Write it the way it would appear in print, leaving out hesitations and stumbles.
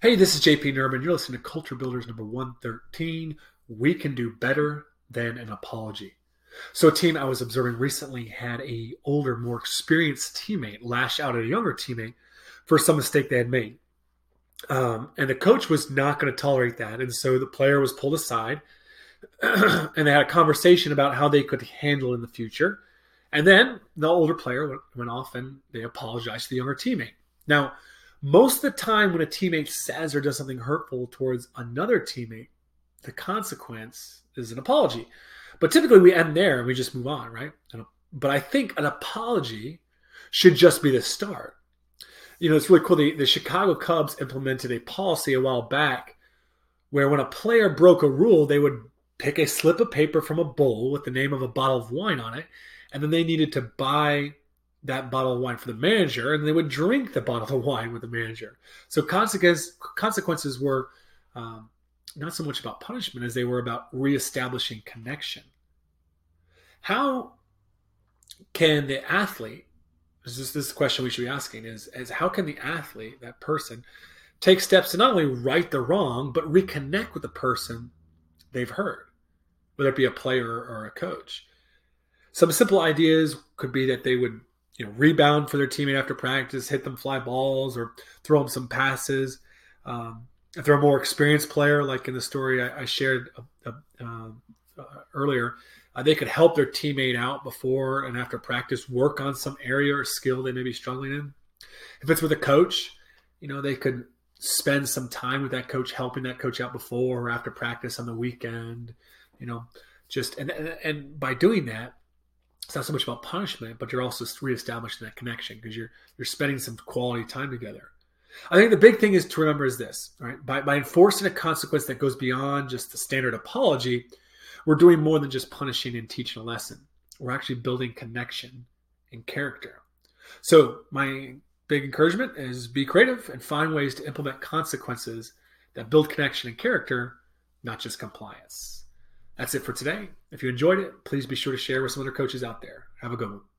Hey, this is JP Nerman. You're listening to Culture Builders number 113. We can do better than an apology. So a team I was observing recently had a older, more experienced teammate lash out at a younger teammate for some mistake they had made. And the coach was not going to tolerate that. And so the player was pulled aside and they had a conversation about how they could handle in the future. And then the older player went off and they apologized to the younger teammate. Now, most of the time when a teammate says or does something hurtful towards another teammate, the consequence is an apology. But typically we end there and we just move on, right? But I think an apology should just be the start. It's really cool. The Chicago Cubs implemented a policy a while back where when a player broke a rule, they would pick a slip of paper from a bowl with the name of a bottle of wine on it, and then they needed to buy that bottle of wine for the manager, and they would drink the bottle of wine with the manager. So consequences were not so much about punishment as they were about reestablishing connection. How can the athlete, this question we should be asking is how can the athlete, that person, take steps to not only right the wrong, but reconnect with the person they've hurt, whether it be a player or a coach? Some simple ideas could be that they would rebound for their teammate after practice, hit them fly balls, or throw them some passes. If they're a more experienced player, like in the story I shared earlier, they could help their teammate out before and after practice, work on some area or skill they may be struggling in. If it's with a coach, they could spend some time with that coach, helping that coach out before or after practice on the weekend. And by doing that, it's not so much about punishment, but you're also reestablishing that connection because you're spending some quality time together. I think the big thing is to remember is this, right? By enforcing a consequence that goes beyond just the standard apology, we're doing more than just punishing and teaching a lesson. We're actually building connection and character. So my big encouragement is be creative and find ways to implement consequences that build connection and character, not just compliance. That's it for today. If you enjoyed it, please be sure to share with some other coaches out there. Have a good one.